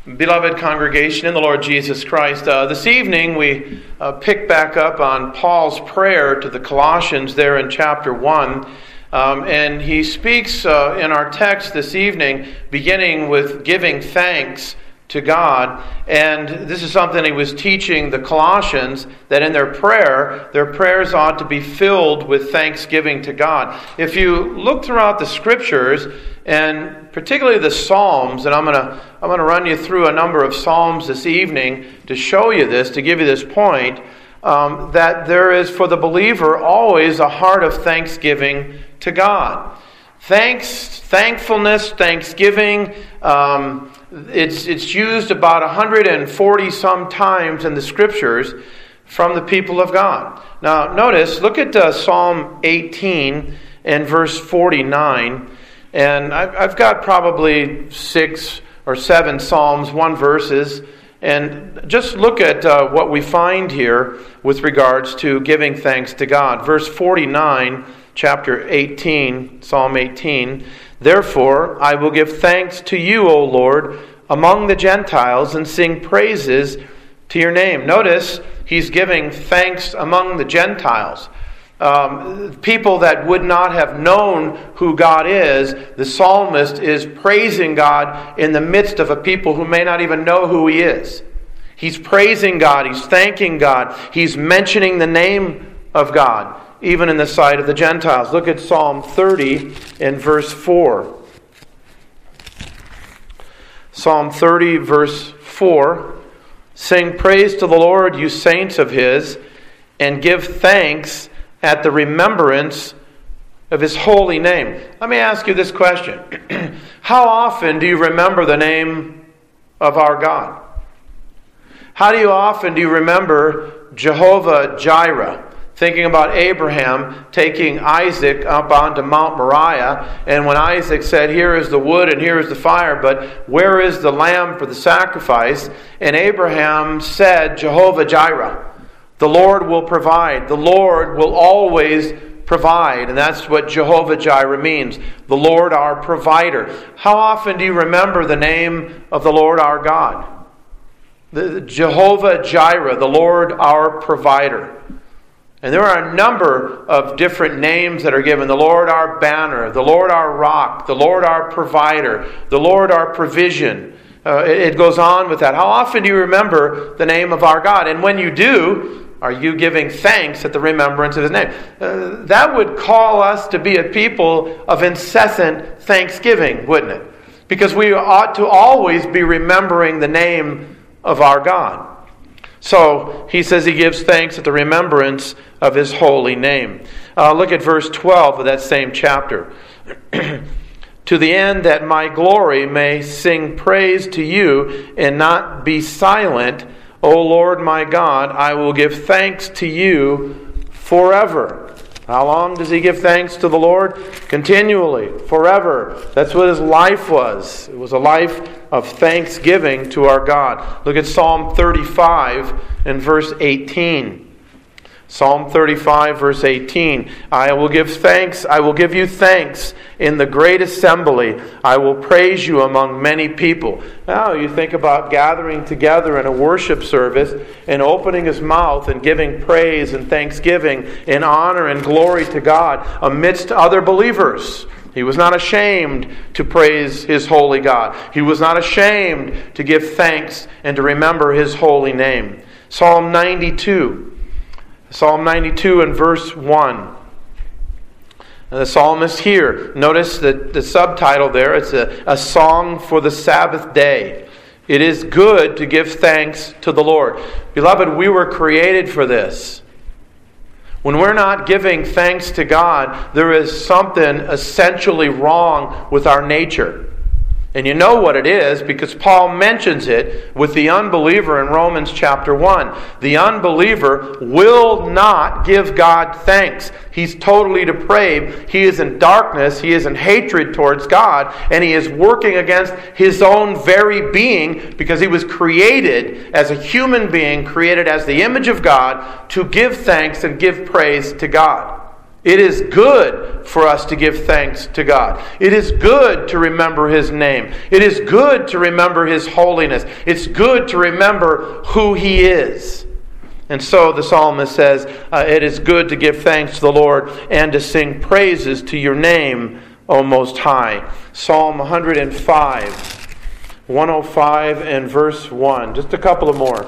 Beloved congregation in the Lord Jesus Christ, this evening we pick back up on Paul's prayer to the Colossians there in chapter 1. And he speaks in our text this evening, beginning with giving thanks to God. And this is something he was teaching the Colossians, that in their prayers ought to be filled with thanksgiving to God. If you look throughout the Scriptures, and particularly the Psalms, and I'm going to run you through a number of Psalms this evening to show you this, to give you this point, that there is for the believer always a heart of thanksgiving to God. Thankfulness, thanksgiving, it's used about 140 some times in the Scriptures from the people of God. Now notice, look at Psalm 18 and verse 49. And I've got probably 6 or 7 Psalms, 1 verses, and just look at what we find here with regards to giving thanks to God. Verse 49, chapter 18, Psalm 18, "Therefore I will give thanks to you, O Lord, among the Gentiles, and sing praises to your name." Notice, he's giving thanks among the Gentiles. People that would not have known who God is, the psalmist is praising God in the midst of a people who may not even know who he is. He's praising God, he's thanking God, he's mentioning the name of God, even in the sight of the Gentiles. Look at Psalm 30 in verse 4. Psalm 30 verse 4, "Sing praise to the Lord, you saints of his, and give thanks at the remembrance of his holy name." Let me ask you this question. How often do you remember the name of our God? How often do you remember Jehovah Jireh? Thinking about Abraham taking Isaac up onto Mount Moriah, and when Isaac said, "Here is the wood and here is the fire, but where is the lamb for the sacrifice?" And Abraham said, "Jehovah Jireh. The Lord will provide. The Lord will always provide." And that's what Jehovah Jireh means. The Lord our provider. How often do you remember the name of the Lord our God? The Jehovah Jireh, the Lord our provider. And there are a number of different names that are given. The Lord our banner, the Lord our rock, the Lord our provider, the Lord our provision. It goes on with that. How often do you remember the name of our God? And when you do, are you giving thanks at the remembrance of his name? That would call us to be a people of incessant thanksgiving, wouldn't it? Because we ought to always be remembering the name of our God. So he says he gives thanks at the remembrance of his holy name. Look at verse 12 of that same chapter. "To the end that my glory may sing praise to you and not be silent, O Lord my God, I will give thanks to you forever." How long does he give thanks to the Lord? Continually, forever. That's what his life was. It was a life of thanksgiving to our God. Look at Psalm 35 and verse 18. Psalm 35 verse 18, "I will give thanks, I will give you thanks in the great assembly. I will praise you among many people." Now you think about gathering together in a worship service and opening his mouth and giving praise and thanksgiving and honor and glory to God amidst other believers. He was not ashamed to praise his holy God. He was not ashamed to give thanks and to remember his holy name. Psalm 92. Psalm 92 and verse 1. And the psalmist here, notice that the subtitle there, it's a song for the Sabbath day. It is good to give thanks to the Lord. Beloved, we were created for this. When we're not giving thanks to God, there is something essentially wrong with our nature. And you know what it is because Paul mentions it with the unbeliever in Romans chapter 1. The unbeliever will not give God thanks. He's totally depraved. He is in darkness. He is in hatred towards God. And he is working against his own very being because he was created as a human being, created as the image of God, to give thanks and give praise to God. It is good for us to give thanks to God. It is good to remember His name. It is good to remember His holiness. It's good to remember who He is. And so the psalmist says, it is good to give thanks to the Lord and to sing praises to your name, O Most High. Psalm 105 and verse 1. Just a couple of more.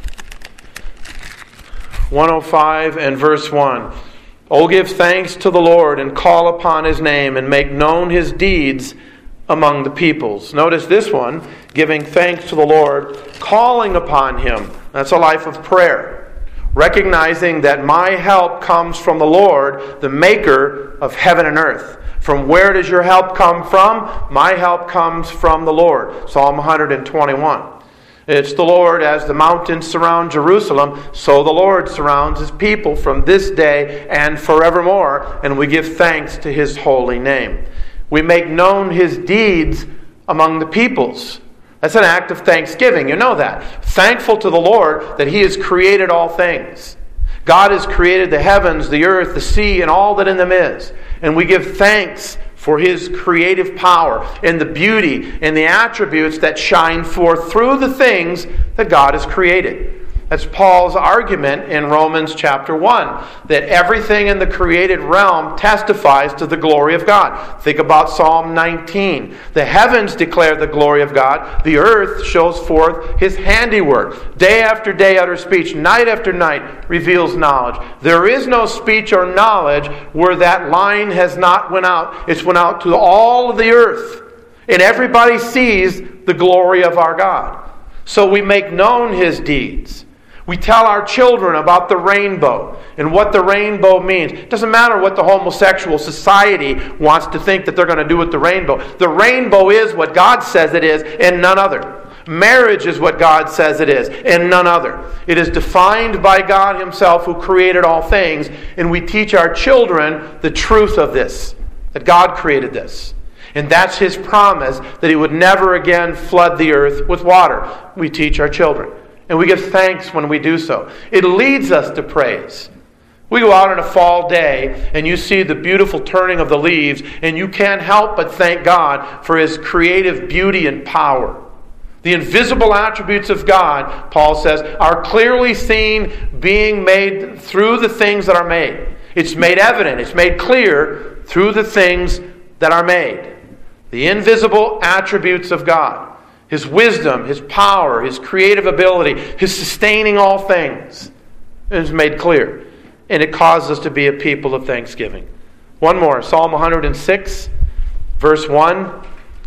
105 and verse 1. O give thanks to the Lord and call upon His name and make known His deeds among the peoples. Notice this one, giving thanks to the Lord, calling upon Him. That's a life of prayer. Recognizing that my help comes from the Lord, the maker of heaven and earth. From where does your help come from? My help comes from the Lord. Psalm 121. It's the Lord, as the mountains surround Jerusalem, so the Lord surrounds His people from this day and forevermore, and we give thanks to His holy name. We make known His deeds among the peoples. That's an act of thanksgiving, you know that. Thankful to the Lord that He has created all things. God has created the heavens, the earth, the sea, and all that in them is. And we give thanks for His creative power and the beauty and the attributes that shine forth through the things that God has created. That's Paul's argument in Romans chapter 1, that everything in the created realm testifies to the glory of God. Think about Psalm 19. The heavens declare the glory of God. The earth shows forth His handiwork. Day after day utters speech. Night after night reveals knowledge. There is no speech or knowledge where that line has not went out. It's went out to all of the earth. And everybody sees the glory of our God. So we make known His deeds. We tell our children about the rainbow and what the rainbow means. It doesn't matter what the homosexual society wants to think that they're going to do with the rainbow. The rainbow is what God says it is and none other. Marriage is what God says it is and none other. It is defined by God Himself who created all things, and we teach our children the truth of this, that God created this. And that's His promise, that He would never again flood the earth with water. We teach our children. And we give thanks when we do so. It leads us to praise. We go out on a fall day and you see the beautiful turning of the leaves, and you can't help but thank God for His creative beauty and power. The invisible attributes of God, Paul says, are clearly seen being made through the things that are made. It's made evident, it's made clear through the things that are made. The invisible attributes of God. His wisdom, His power, His creative ability, His sustaining all things is made clear. And it causes us to be a people of thanksgiving. One more, Psalm 106, verse 1.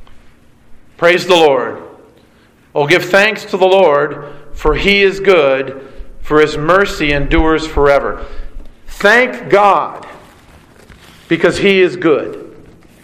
Praise the Lord. Oh, give thanks to the Lord, for He is good, for His mercy endures forever. Thank God, because He is good.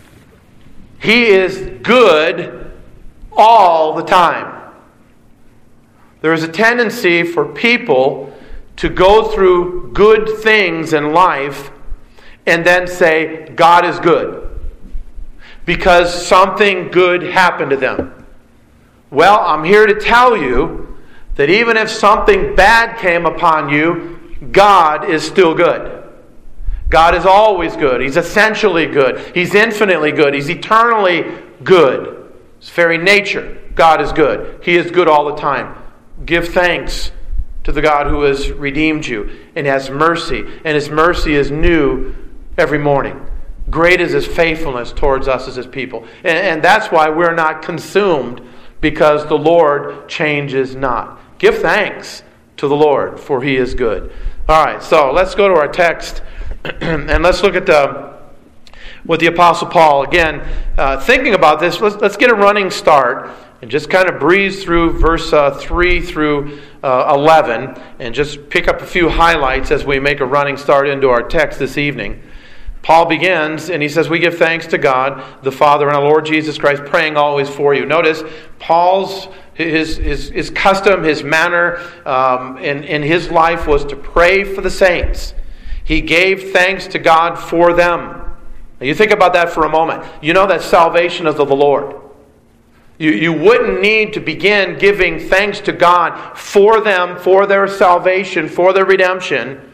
He is good all the time. There is a tendency for people to go through good things in life and then say, God is good, because something good happened to them. Well, I'm here to tell you that even if something bad came upon you, God is still good. God is always good. He's essentially good. He's infinitely good. He's eternally good. His very nature, God is good. He is good all the time. Give thanks to the God who has redeemed you and has mercy. And His mercy is new every morning. Great is His faithfulness towards us as His people. And that's why we're not consumed, because the Lord changes not. Give thanks to the Lord, for He is good. All right, so let's go to our text and let's look at with the Apostle Paul. Again, thinking about this, let's get a running start and just kind of breeze through verse 3 through 11 and just pick up a few highlights as we make a running start into our text this evening. Paul begins and he says, we give thanks to God, the Father, and our Lord Jesus Christ, praying always for you. Notice, Paul's his custom, his manner in his life was to pray for the saints. He gave thanks to God for them. Now you think about that for a moment. You know that salvation is of the Lord. You wouldn't need to begin giving thanks to God for them, for their salvation, for their redemption,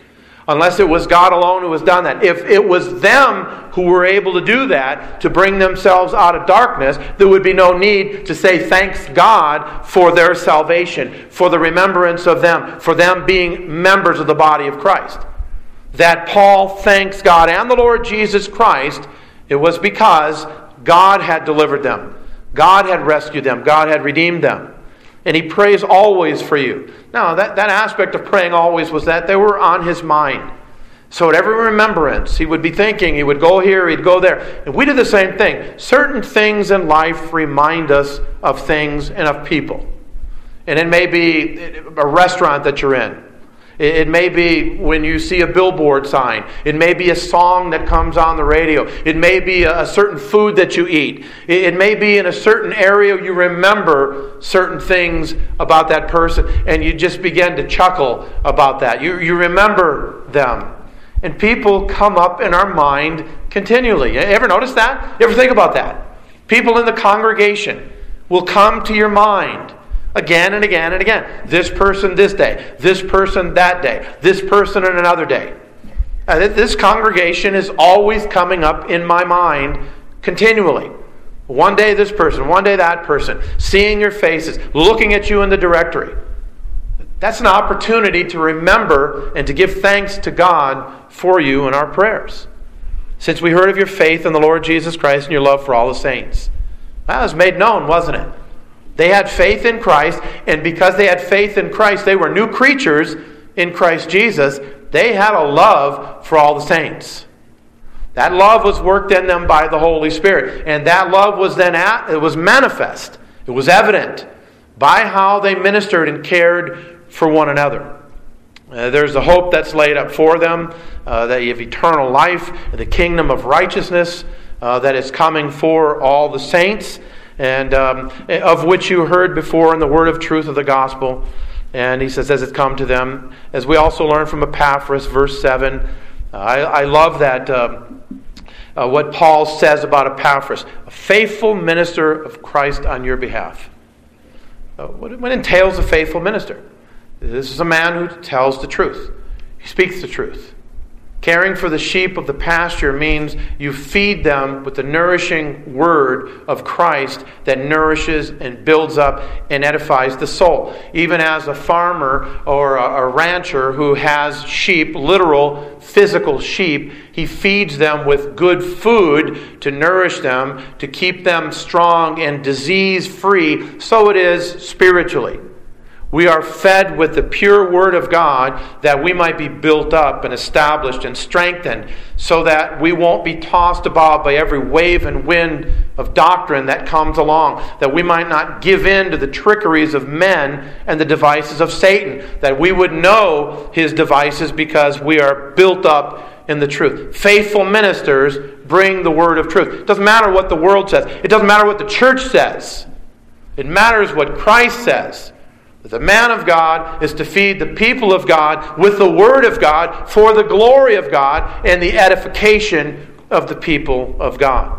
unless it was God alone who has done that. If it was them who were able to do that, to bring themselves out of darkness, there would be no need to say thanks God for their salvation, for the remembrance of them, for them being members of the body of Christ. That Paul thanks God and the Lord Jesus Christ, it was because God had delivered them. God had rescued them. God had redeemed them. And he prays always for you. Now, that aspect of praying always was that they were on his mind. So at every remembrance, he would be thinking, he would go here, he'd go there. And we do the same thing. Certain things in life remind us of things and of people. And it may be a restaurant that you're in. It may be when you see a billboard sign. It may be a song that comes on the radio. It may be a certain food that you eat. It may be in a certain area you remember certain things about that person and you just begin to chuckle about that. You remember them. And people come up in our mind continually. You ever notice that? You ever think about that? People in the congregation will come to your mind again and again and again. This person this day. This person that day. This person on another day. This congregation is always coming up in my mind continually. One day this person, one day that person. Seeing your faces, looking at you in the directory. That's an opportunity to remember and to give thanks to God for you in our prayers. Since we heard of your faith in the Lord Jesus Christ and your love for all the saints. That was made known, wasn't it? They had faith in Christ, and because they had faith in Christ, they were new creatures in Christ Jesus. They had a love for all the saints. That love was worked in them by the Holy Spirit, and that love was then it was manifest. It was evident by how they ministered and cared for one another. There's a hope that's laid up for them, that you have eternal life, the kingdom of righteousness that is coming for all the saints, and of which you heard before in the word of truth of the gospel. And he says, as it's come to them, as we also learn from Epaphras, verse 7. I love that, what Paul says about Epaphras, a faithful minister of Christ on your behalf. What entails a faithful minister? This is a man who tells the truth. He speaks the truth. Caring for the sheep of the pasture means you feed them with the nourishing word of Christ that nourishes and builds up and edifies the soul. Even as a farmer or a rancher who has sheep, literal, physical sheep, he feeds them with good food to nourish them, to keep them strong and disease-free. So it is spiritually. We are fed with the pure Word of God that we might be built up and established and strengthened so that we won't be tossed about by every wave and wind of doctrine that comes along, that we might not give in to the trickeries of men and the devices of Satan, that we would know his devices because we are built up in the truth. Faithful ministers bring the word of truth. It doesn't matter what the world says. It doesn't matter what the church says. It matters what Christ says. The man of God is to feed the people of God with the Word of God for the glory of God and the edification of the people of God.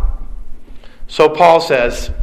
So Paul says,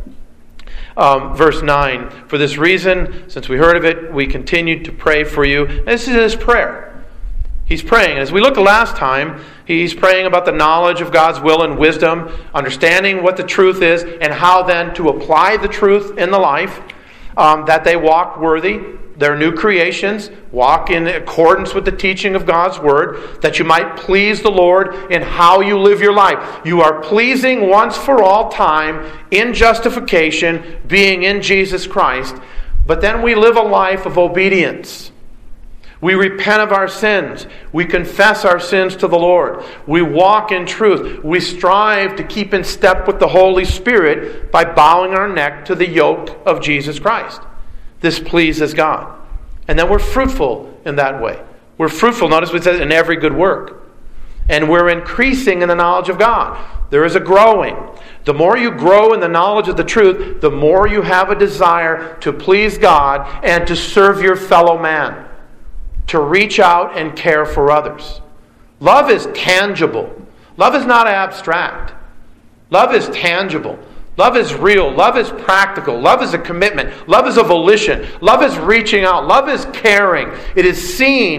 verse 9, for this reason, since we heard of it, we continue to pray for you. And this is his prayer. He's praying. As we looked last time, he's praying about the knowledge of God's will and wisdom, understanding what the truth is, and how then to apply the truth in the life. That they walk worthy, they're new creations, walk in accordance with the teaching of God's Word, that you might please the Lord in how you live your life. You are pleasing once for all time in justification, being in Jesus Christ, but then we live a life of obedience. We repent of our sins. We confess our sins to the Lord. We walk in truth. We strive to keep in step with the Holy Spirit by bowing our neck to the yoke of Jesus Christ. This pleases God. And then we're fruitful in that way. We're fruitful, notice what it says, in every good work. And we're increasing in the knowledge of God. There is a growing. The more you grow in the knowledge of the truth, the more you have a desire to please God and to serve your fellow man. To reach out and care for others. Love is tangible. Love is not abstract. Love is tangible. Love is real. Love is practical. Love is a commitment. Love is a volition. Love is reaching out. Love is caring. It is seen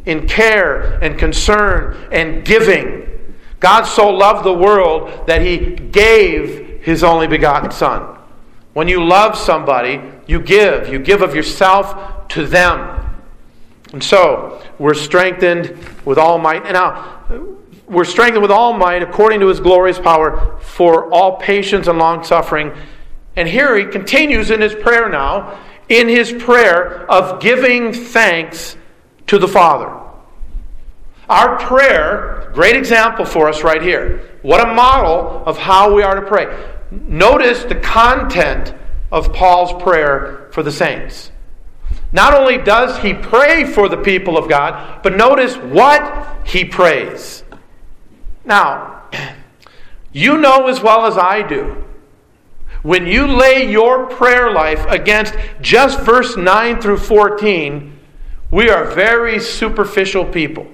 in care and concern and giving. God so loved the world that He gave His only begotten Son. When you love somebody, you give. You give of yourself to them. And so, we're strengthened with all might. And now, we're strengthened with all might according to His glorious power for all patience and long-suffering. And here he continues in his prayer now, in his prayer of giving thanks to the Father. Our prayer, great example for us right here. What a model of how we are to pray. Notice the content of Paul's prayer for the saints. Not only does he pray for the people of God, but notice what he prays. Now, you know as well as I do, when you lay your prayer life against just verse 9 through 14, we are very superficial people.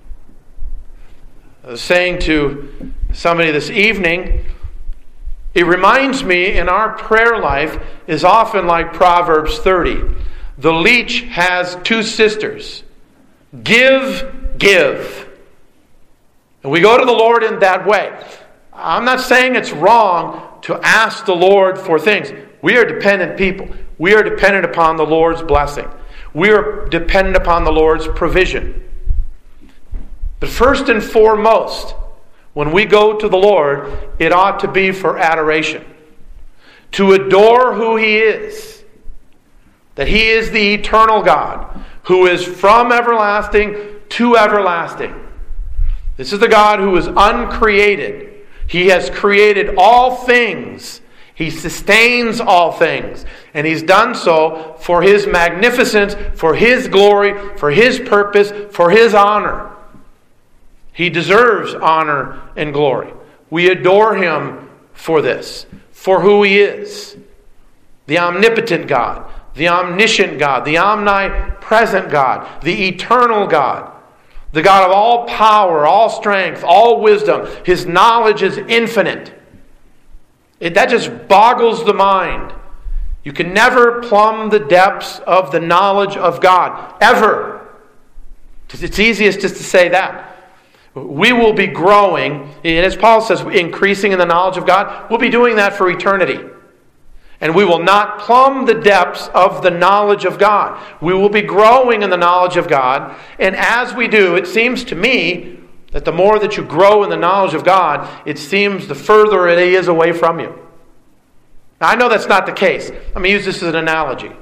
I was saying to somebody this evening, it reminds me in our prayer life is often like Proverbs 30. The leech has two sisters. Give, give. And we go to the Lord in that way. I'm not saying it's wrong to ask the Lord for things. We are dependent people. We are dependent upon the Lord's blessing. We are dependent upon the Lord's provision. But first and foremost, when we go to the Lord, it ought to be for adoration. To adore who He is. That He is the eternal God, who is from everlasting to everlasting. This is the God who is uncreated. He has created all things. He sustains all things. And He's done so for His magnificence, for His glory, for His purpose, for His honor. He deserves honor and glory. We adore Him for this, for who He is. The omnipotent God, the omniscient God, the omnipresent God, the eternal God. The God of all power, all strength, all wisdom. His knowledge is infinite. That just boggles the mind. You can never plumb the depths of the knowledge of God. Ever. It's easiest just to say that. We will be growing, and as Paul says, increasing in the knowledge of God. We'll be doing that for eternity. And we will not plumb the depths of the knowledge of God. We will be growing in the knowledge of God. And as we do, it seems to me that the more that you grow in the knowledge of God, it seems the further it is away from you. Now, I know that's not the case. Let me use this as an analogy.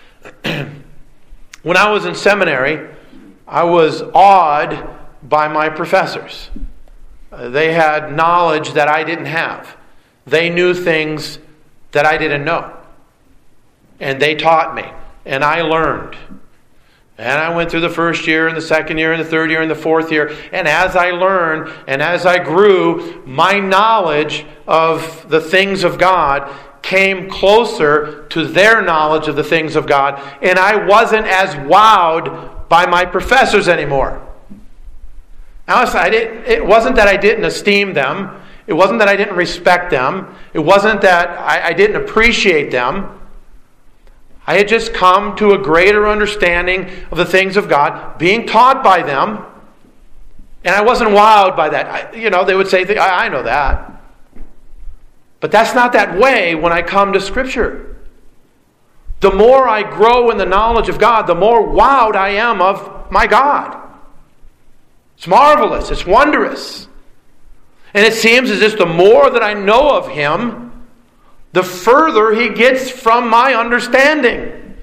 When I was in seminary, I was awed by my professors. They had knowledge that I didn't have. They knew things that I didn't know. And they taught me. And I learned. And I went through the first year and the second year and the third year and the fourth year. And as I learned and as I grew, my knowledge of the things of God came closer to their knowledge of the things of God. And I wasn't as wowed by my professors anymore. Now, it wasn't that I didn't esteem them. It wasn't that I didn't respect them. It wasn't that I didn't appreciate them. I had just come to a greater understanding of the things of God, being taught by them. And I wasn't wowed by that. They would say, I know that. But that's not that way when I come to Scripture. The more I grow in the knowledge of God, the more wowed I am of my God. It's marvelous. It's wondrous. And it seems as if the more that I know of Him, the further He gets from my understanding.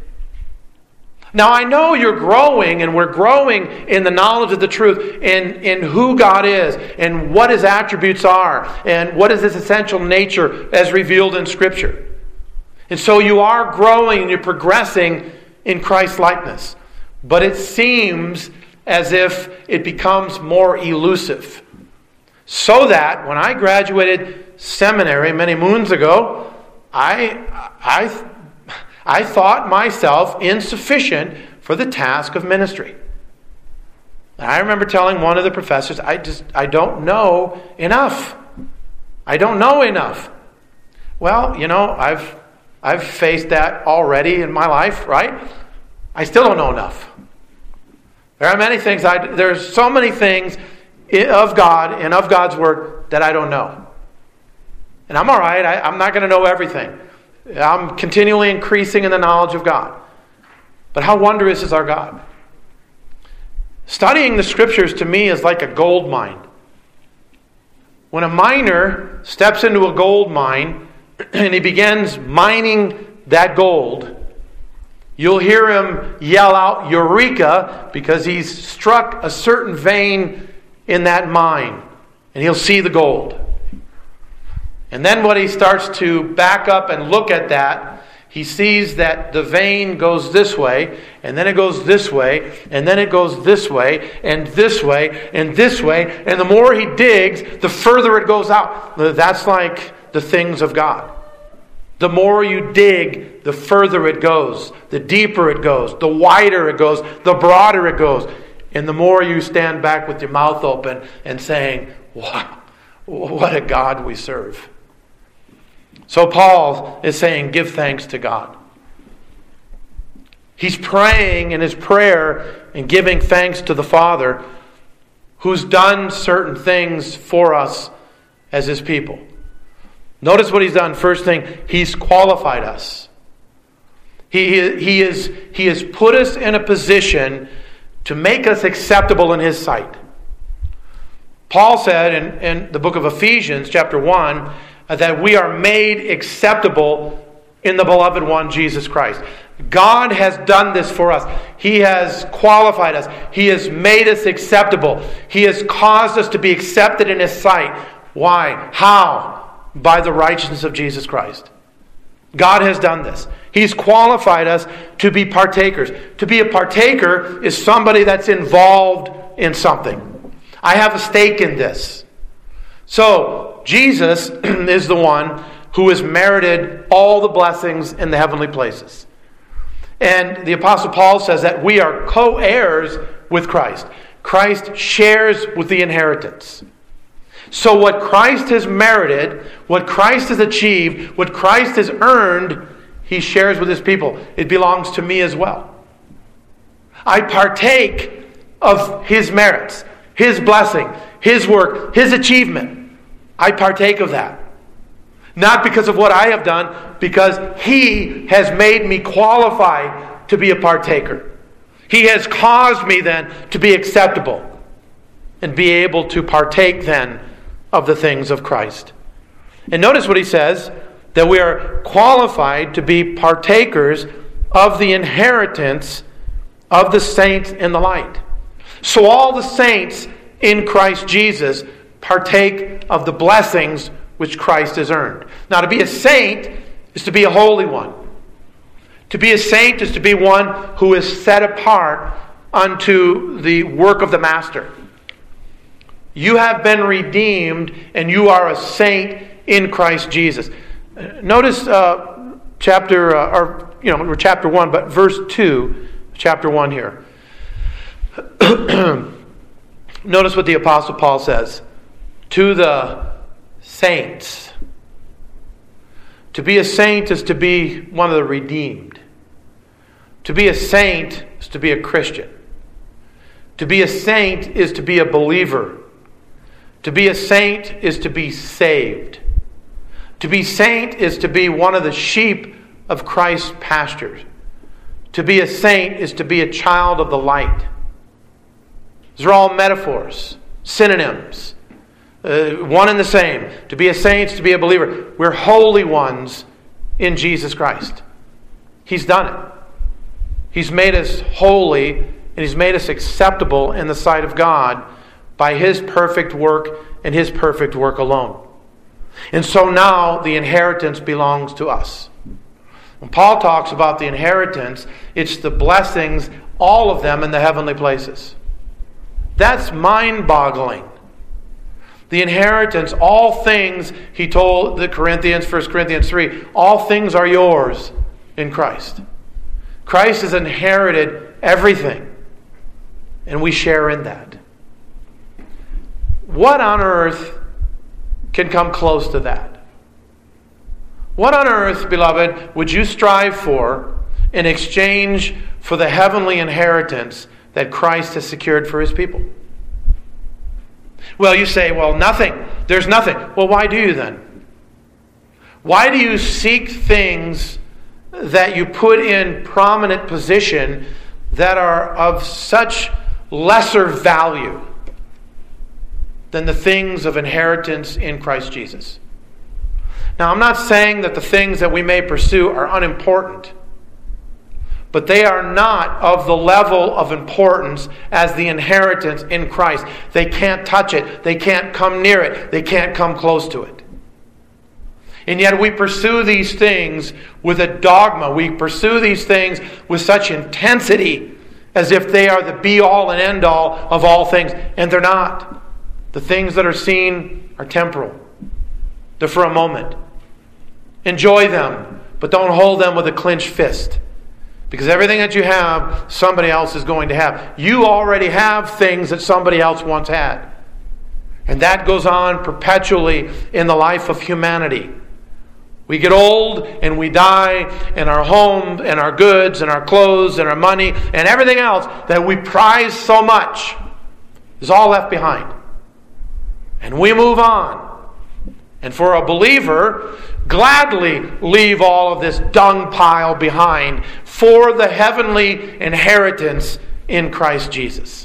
Now I know you're growing, and we're growing in the knowledge of the truth, in who God is, and what His attributes are, and what is His essential nature as revealed in Scripture. And so you are growing and you're progressing in Christ's likeness. But it seems as if it becomes more elusive. So that when I graduated seminary many moons ago, I thought myself insufficient for the task of ministry. And I remember telling one of the professors, I don't know enough. I don't know enough. Well, I've faced that already in my life, right? I still don't know enough. There are many things, there's so many things of God and of God's Word that I don't know. And I'm all right. I'm not going to know everything. I'm continually increasing in the knowledge of God. But how wondrous is our God? Studying the Scriptures to me is like a gold mine. When a miner steps into a gold mine and he begins mining that gold, you'll hear him yell out, "Eureka," because he's struck a certain vein in that mine, and he'll see the gold. And then when he starts to back up and look at that, he sees that the vein goes this way, and then it goes this way, and then it goes this way, and this way, and this way. And the more he digs, the further it goes out. That's like the things of God. The more you dig, the further it goes, the deeper it goes, the wider it goes, the broader it goes. And the more you stand back with your mouth open and saying, "Wow, what a God we serve." So Paul is saying, give thanks to God. He's praying in his prayer and giving thanks to the Father who's done certain things for us as his people. Notice what he's done. First thing, he's qualified us. He has put us in a position to make us acceptable in his sight. Paul said in the book of Ephesians, chapter 1, that we are made acceptable in the beloved one, Jesus Christ. God has done this for us. He has qualified us. He has made us acceptable. He has caused us to be accepted in his sight. Why? How? By the righteousness of Jesus Christ. God has done this. He's qualified us to be partakers. To be a partaker is somebody that's involved in something. I have a stake in this. So, Jesus is the one who has merited all the blessings in the heavenly places. And the Apostle Paul says that we are co-heirs with Christ. Christ shares with the inheritance. So what Christ has merited, what Christ has achieved, what Christ has earned, he shares with his people. It belongs to me as well. I partake of his merits, his blessing, his work, his achievement. I partake of that. Not because of what I have done, because he has made me qualified to be a partaker. He has caused me then to be acceptable and be able to partake then of the things of Christ. And notice what he says, that we are qualified to be partakers of the inheritance of the saints in the light. So all the saints in Christ Jesus partake of the blessings which Christ has earned. Now, to be a saint is to be a holy one. To be a saint is to be one who is set apart unto the work of the Master. You have been redeemed, and you are a saint in Christ Jesus. Notice chapter 1, but verse 2, chapter 1 here. Notice what the Apostle Paul says. To the saints. To be a saint is to be one of the redeemed. To be a saint is to be a Christian. To be a saint is to be a believer. To be a saint is to be saved. To be saint is to be one of the sheep of Christ's pastures. To be a saint is to be a child of the light. These are all metaphors, synonyms. One and the same. To be a saint is to be a believer. We're holy ones in Jesus Christ. He's done it. He's made us holy, and he's made us acceptable in the sight of God by his perfect work and his perfect work alone. And so now the inheritance belongs to us. When Paul talks about the inheritance, it's the blessings, all of them in the heavenly places. That's mind-boggling. The inheritance, all things, he told the Corinthians, 1 Corinthians 3, all things are yours in Christ. Christ has inherited everything, and we share in that. What on earth can come close to that? What on earth, beloved, would you strive for in exchange for the heavenly inheritance that Christ has secured for his people? Well, you say, well, nothing. There's nothing. Well, why do you then? Why do you seek things that you put in prominent position that are of such lesser value than the things of inheritance in Christ Jesus? Now, I'm not saying that the things that we may pursue are unimportant, but they are not of the level of importance as the inheritance in Christ. They can't touch it. They can't come near it. They can't come close to it. And yet we pursue these things with a dogma. We pursue these things with such intensity as if they are the be-all and end-all of all things. And they're not. The things that are seen are temporal. They're for a moment. Enjoy them, but don't hold them with a clenched fist. Because everything that you have, somebody else is going to have. You already have things that somebody else once had. And that goes on perpetually in the life of humanity. We get old and we die, and our home and our goods and our clothes and our money and everything else that we prize so much is all left behind. And we move on. And for a believer, gladly leave all of this dung pile behind for the heavenly inheritance in Christ Jesus.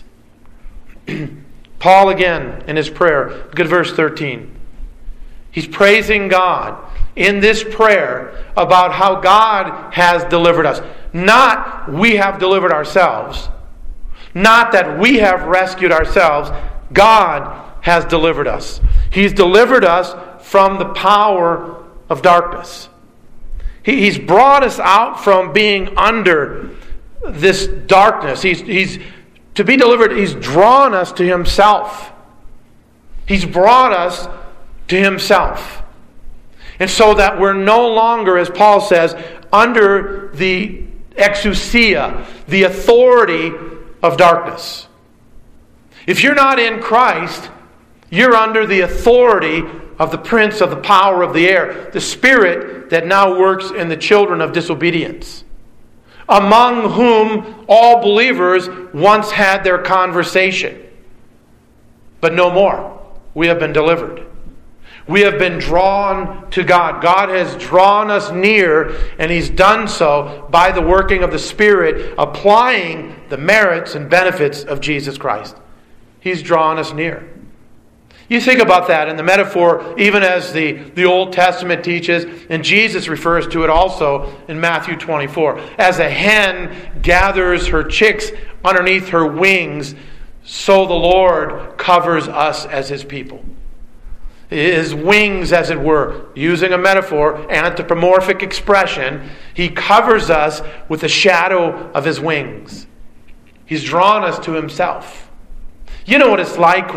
Paul again in his prayer, look at verse 13. He's praising God in this prayer about how God has delivered us. Not we have delivered ourselves. Not that we have rescued ourselves. God has delivered us. He's delivered us from the power of darkness. He's brought us out from being under this darkness. He's to be delivered. He's drawn us to himself. He's brought us to himself. And so that we're no longer, as Paul says, under the exousia, the authority of darkness. If you're not in Christ, you're under the authority of the prince of the power of the air, the spirit that now works in the children of disobedience, among whom all believers once had their conversation. But no more. We have been delivered. We have been drawn to God. God has drawn us near, and He's done so by the working of the Spirit, applying the merits and benefits of Jesus Christ. He's drawn us near. You think about that in the metaphor, even as the Old Testament teaches, and Jesus refers to it also in Matthew 24. As a hen gathers her chicks underneath her wings, so the Lord covers us as His people. His wings, as it were, using a metaphor, anthropomorphic expression, He covers us with the shadow of His wings. He's drawn us to Himself. You know what it's like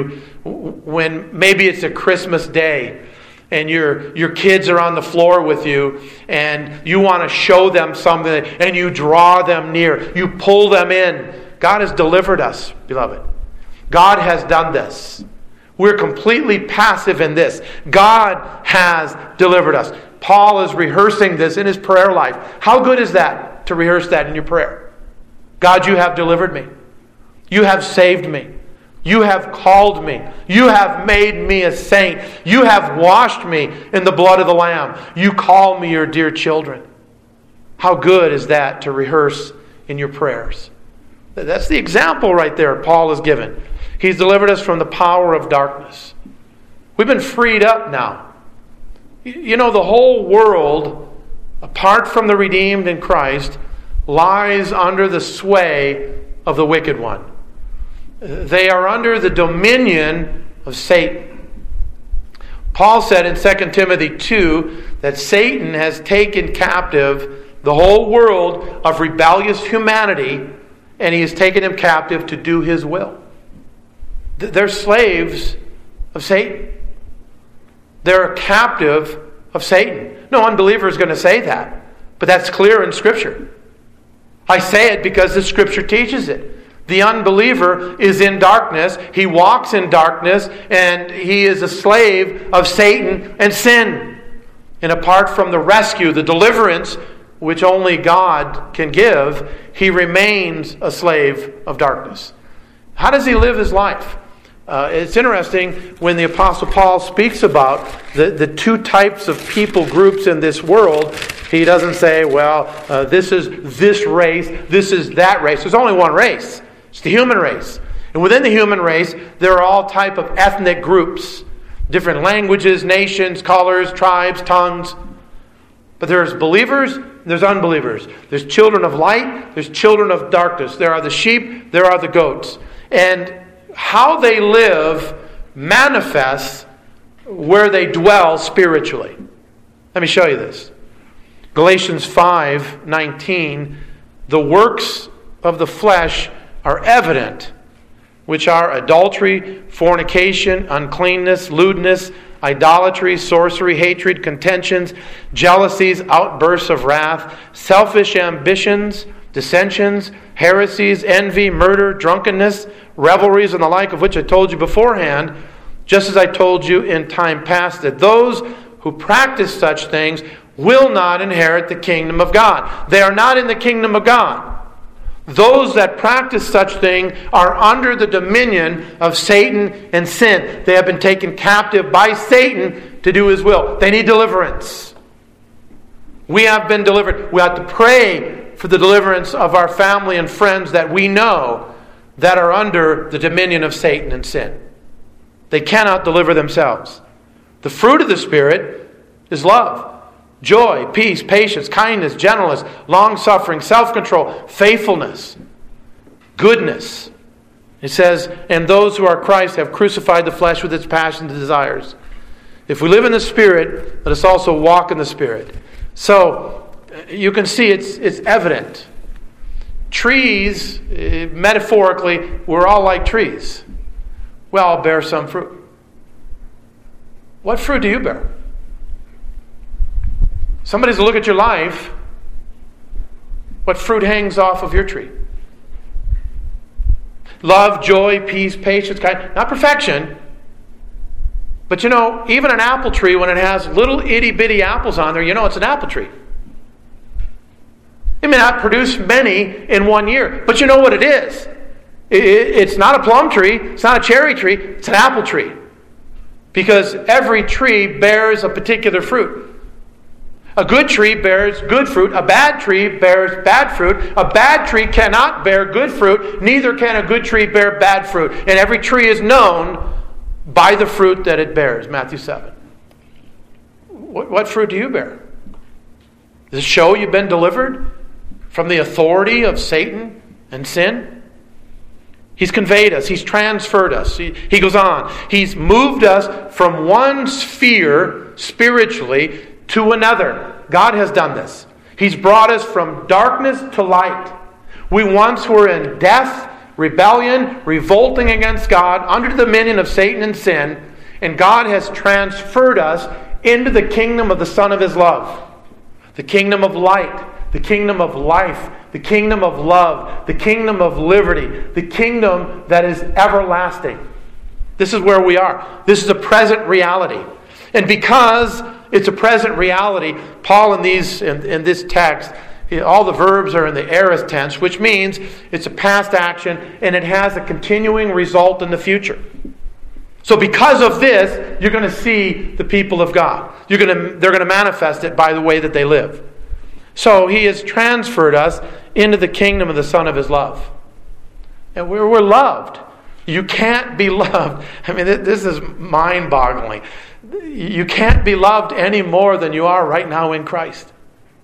when maybe it's a Christmas day and your kids are on the floor with you and you want to show them something and you draw them near. You pull them in. God has delivered us, beloved. God has done this. We're completely passive in this. God has delivered us. Paul is rehearsing this in his prayer life. How good is that to rehearse that in your prayer? God, you have delivered me. You have saved me. You have called me. You have made me a saint. You have washed me in the blood of the Lamb. You call me your dear children. How good is that to rehearse in your prayers? That's the example right there Paul has given. He's delivered us from the power of darkness. We've been freed up now. You know, the whole world, apart from the redeemed in Christ, lies under the sway of the wicked one. They are under the dominion of Satan. Paul said in 2 Timothy 2 that Satan has taken captive the whole world of rebellious humanity, and he has taken him captive to do his will. They're slaves of Satan. They're a captive of Satan. No unbeliever is going to say that, but that's clear in Scripture. I say it because the Scripture teaches it. The unbeliever is in darkness. He walks in darkness, and he is a slave of Satan and sin. And apart from the rescue, the deliverance, which only God can give, he remains a slave of darkness. How does he live his life? It's interesting when the Apostle Paul speaks about the two types of people groups in this world. He doesn't say, this is this race, this is that race. There's only one race. It's the human race. And within the human race, there are all type of ethnic groups, different languages, nations, colors, tribes, tongues. But there's believers, there's unbelievers. There's children of light, there's children of darkness. There are the sheep, there are the goats. And how they live manifests where they dwell spiritually. Let me show you this. Galatians 5:19, the works of the flesh are evident, which are adultery, fornication, uncleanness, lewdness, idolatry, sorcery, hatred, contentions, jealousies, outbursts of wrath, selfish ambitions, dissensions, heresies, envy, murder, drunkenness, revelries, and the like, of which I told you beforehand, just as I told you in time past, that those who practice such things will not inherit the kingdom of God. They are not in the kingdom of God. Those that practice such things are under the dominion of Satan and sin. They have been taken captive by Satan to do his will. They need deliverance. We have been delivered. We have to pray for the deliverance of our family and friends that we know that are under the dominion of Satan and sin. They cannot deliver themselves. The fruit of the Spirit is love, joy, peace, patience, kindness, gentleness, long-suffering, self-control, faithfulness, goodness. It says, and those who are Christ have crucified the flesh with its passions and desires. If we live in the Spirit, let us also walk in the Spirit. So, you can see it's evident. Trees, metaphorically, we're all like trees. We all bear some fruit. What fruit do you bear? Somebody's to look at your life. What fruit hangs off of your tree? Love, joy, peace, patience, kindness. Not perfection. But even an apple tree, when it has little itty-bitty apples on there, it's an apple tree. It may not produce many in 1 year, but you know what it is. It's not a plum tree. It's not a cherry tree. It's an apple tree. Because every tree bears a particular fruit. A good tree bears good fruit. A bad tree bears bad fruit. A bad tree cannot bear good fruit. Neither can a good tree bear bad fruit. And every tree is known by the fruit that it bears. Matthew 7. What fruit do you bear? Does it show you've been delivered from the authority of Satan and sin? He's conveyed us. He's transferred us. He goes on. He's moved us from one sphere spiritually to another. God has done this. He's brought us from darkness to light. We once were in death, rebellion, revolting against God, under the dominion of Satan and sin, and God has transferred us into the kingdom of the Son of His love. The kingdom of light, the kingdom of life, the kingdom of love, the kingdom of liberty, the kingdom that is everlasting. This is where we are. This is a present reality. And because it's a present reality, Paul in this text, all the verbs are in the aorist tense, which means it's a past action and it has a continuing result in the future. So because of this, you're going to see the people of God. They're going to manifest it by the way that they live. So He has transferred us into the kingdom of the Son of His love. And we're loved. You can't be loved. I mean, this is mind-boggling. You can't be loved any more than you are right now in Christ.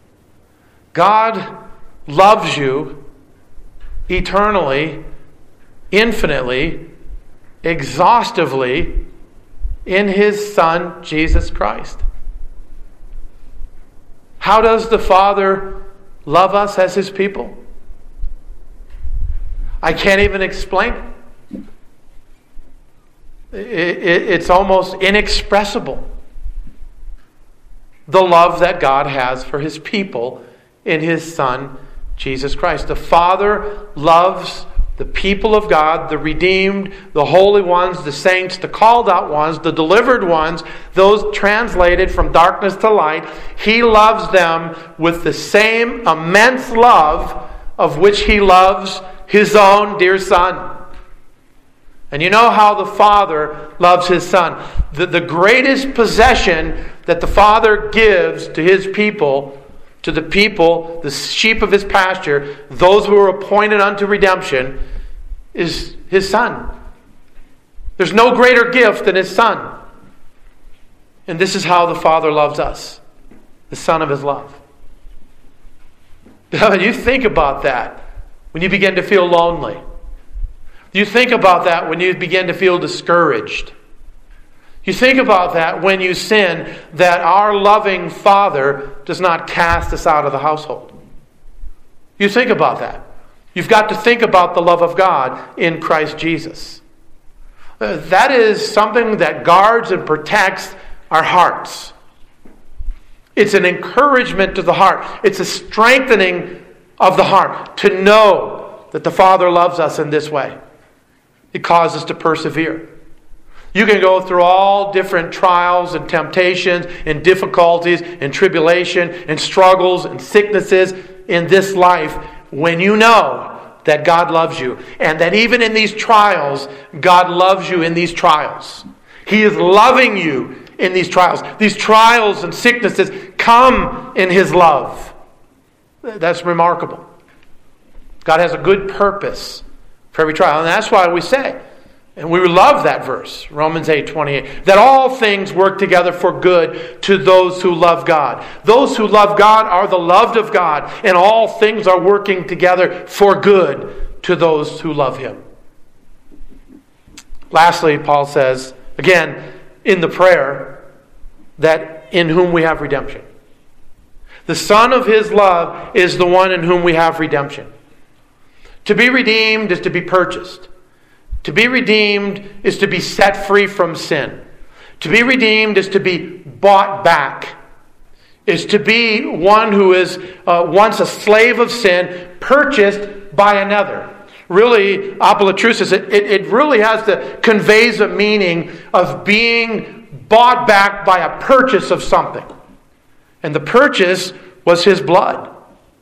God loves you eternally, infinitely, exhaustively in His Son, Jesus Christ. How does the Father love us as His people? I can't even explain it. It's almost inexpressible. The love that God has for His people in His Son, Jesus Christ. The Father loves the people of God, the redeemed, the holy ones, the saints, the called out ones, the delivered ones, those translated from darkness to light, He loves them with the same immense love of which He loves His own dear Son. And you know how the Father loves His Son. The greatest possession that the Father gives to His people, to the people, the sheep of His pasture, those who are appointed unto redemption, is His Son. There's no greater gift than His Son. And this is how the Father loves us. The Son of His love. You think about that when you begin to feel lonely. You think about that when you begin to feel discouraged. You think about that when you sin, that our loving Father does not cast us out of the household. You think about that. You've got to think about the love of God in Christ Jesus. That is something that guards and protects our hearts. It's an encouragement to the heart. It's a strengthening of the heart to know that the Father loves us in this way. It causes us to persevere. You can go through all different trials and temptations and difficulties and tribulation and struggles and sicknesses in this life when you know that God loves you. And that even in these trials, God loves you in these trials. He is loving you in these trials. These trials and sicknesses come in His love. That's remarkable. God has a good purpose for every trial. And that's why we say, and we love that verse, Romans 8:28, that all things work together for good to those who love God. Those who love God are the loved of God, and all things are working together for good to those who love Him. Lastly, Paul says, again, in the prayer, that in whom we have redemption. The Son of His love is the one in whom we have redemption. To be redeemed is to be purchased. To be redeemed is to be set free from sin. To be redeemed is to be bought back. Is to be one who is once a slave of sin, purchased by another. Really, apollatrusis, it really conveys a meaning of being bought back by a purchase of something. And the purchase was His blood.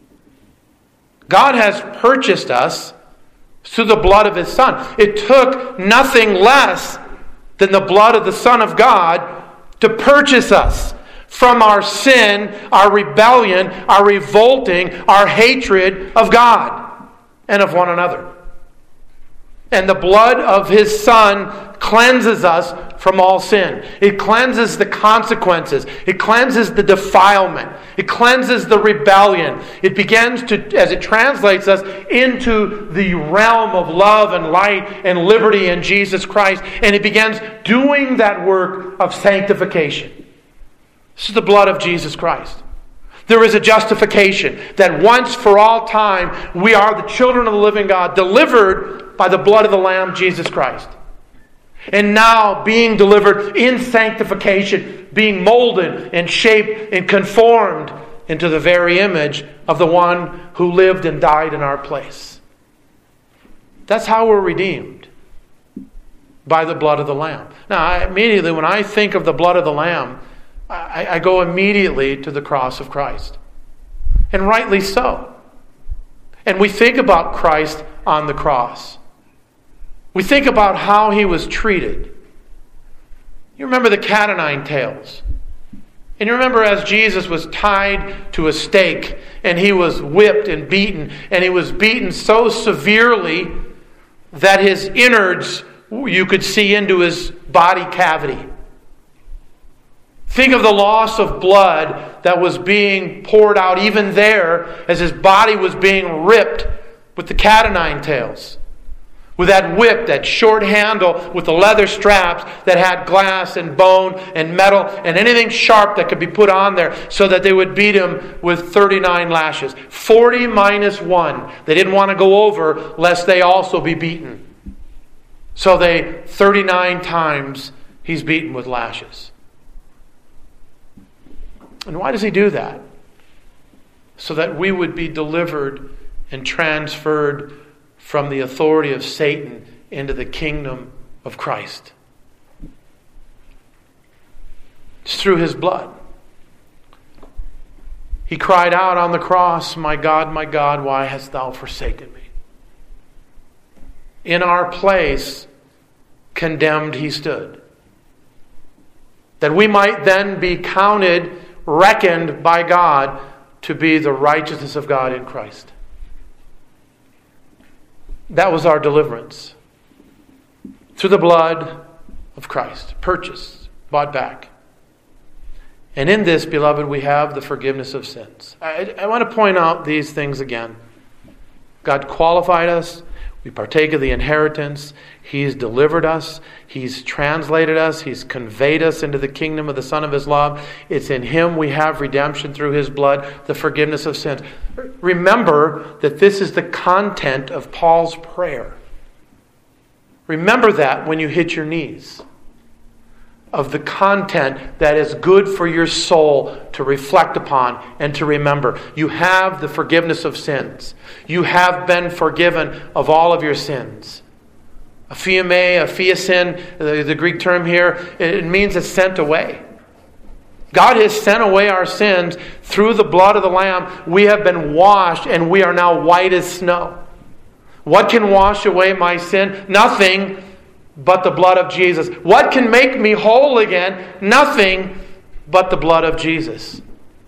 God has purchased us through the blood of His Son. It took nothing less than the blood of the Son of God to purchase us from our sin, our rebellion, our revolting, our hatred of God and of one another. And the blood of His Son cleanses us from all sin. It cleanses the consequences. It cleanses the defilement. It cleanses the rebellion. It begins to, as it translates us into the realm of love and light and liberty in Jesus Christ. And it begins doing that work of sanctification. This is the blood of Jesus Christ. There is a justification that once for all time we are the children of the living God, delivered by the blood of the Lamb, Jesus Christ. And now being delivered in sanctification, being molded and shaped and conformed into the very image of the one who lived and died in our place. That's how we're redeemed. By the blood of the Lamb. Now, immediately when I think of the blood of the Lamb, I go immediately to the cross of Christ. And rightly so. And we think about Christ on the cross. We think about how He was treated. You remember the cat o' nine tails. And you remember as Jesus was tied to a stake and He was whipped and beaten. And He was beaten so severely that His innards, you could see into His body cavity. Think of the loss of blood that was being poured out even there as His body was being ripped with the cat o' nine tails. With that whip, that short handle with the leather straps that had glass and bone and metal and anything sharp that could be put on there so that they would beat Him with 39 lashes. 40 minus 1. They didn't want to go over lest they also be beaten. So 39 times He's beaten with lashes. And why does He do that? So that we would be delivered and transferred from the authority of Satan into the kingdom of Christ. It's through his blood. He cried out on the cross, my God, why hast thou forsaken me? In our place, condemned he stood, that we might then be counted, reckoned by God to be the righteousness of God in Christ. That was our deliverance. Through the blood of Christ. Purchased, bought back. And in this, beloved, we have the forgiveness of sins. I want to point out these things again. God qualified us. We partake of the inheritance. He's delivered us. He's translated us. He's conveyed us into the kingdom of the Son of His love. It's in Him we have redemption through His blood, the forgiveness of sins. Remember that this is the content of Paul's prayer. Remember that when you hit your knees. Of the content that is good for your soul to reflect upon and to remember. You have the forgiveness of sins. You have been forgiven of all of your sins. Aphiasin, the Greek term here, it means it's sent away. God has sent away our sins through the blood of the Lamb. We have been washed and we are now white as snow. What can wash away my sin? Nothing but the blood of Jesus. What can make me whole again? Nothing but the blood of Jesus.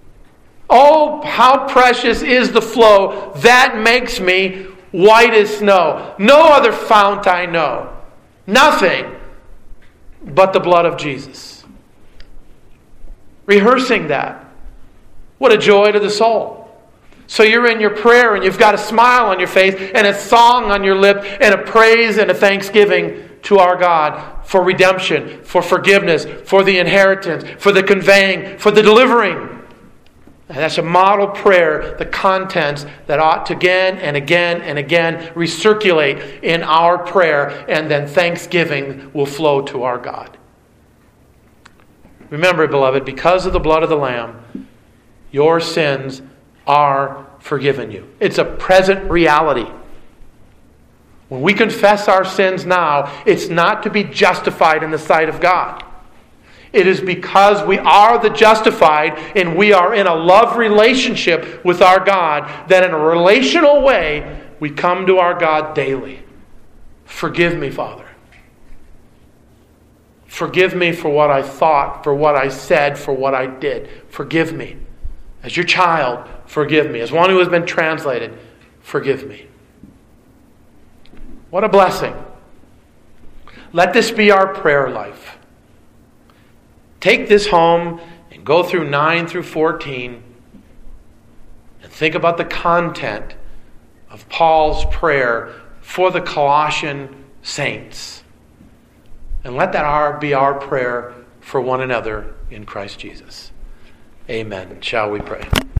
Oh, how precious is the flow that makes me white as snow. No other fount I know. Nothing but the blood of Jesus. Rehearsing that. What a joy to the soul. So you're in your prayer and you've got a smile on your face and a song on your lip and a praise and a thanksgiving to our God for redemption, for forgiveness, for the inheritance, for the conveying, for the delivering. And that's a model prayer, the contents that ought to again and again and again recirculate in our prayer, and then thanksgiving will flow to our God. Remember, beloved, because of the blood of the Lamb, your sins are forgiven you. It's a present reality. When we confess our sins now, it's not to be justified in the sight of God. It is because we are the justified and we are in a love relationship with our God that in a relational way we come to our God daily. Forgive me, Father. Forgive me for what I thought, for what I said, for what I did. Forgive me. As your child, forgive me. As one who has been translated, forgive me. What a blessing. Let this be our prayer life. Take this home and go through 9 through 14 and think about the content of Paul's prayer for the Colossian saints. And let that be our prayer for one another in Christ Jesus. Amen. Shall we pray?